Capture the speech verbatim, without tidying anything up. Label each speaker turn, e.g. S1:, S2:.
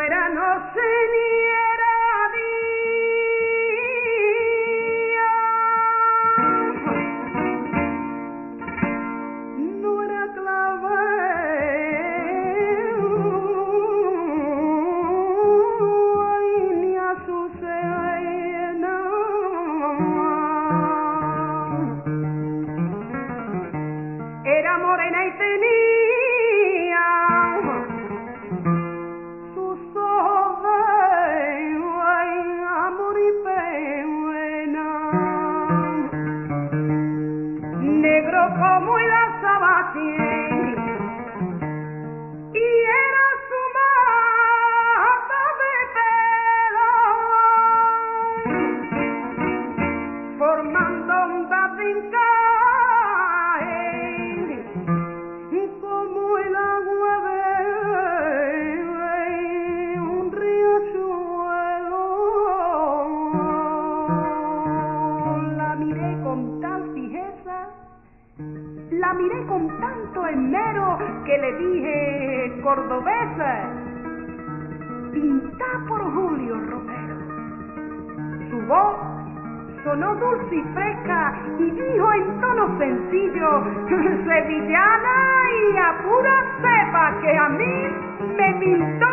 S1: era noche ni era día, no era clavel ni azucena, era morena y tenía sus ojos de amor y pena, negro como el azabache, y era su mata de pelo, formando ondas de como el agua de un riachuelo. La miré con tal fijeza, la miré con tanto esmero que le dije: cordobesa, pintá por Julio Romero. Su voz sonó dulce y fresca y dijo en tono sencillo: sevillana y a pura cepa, que a mí me pintó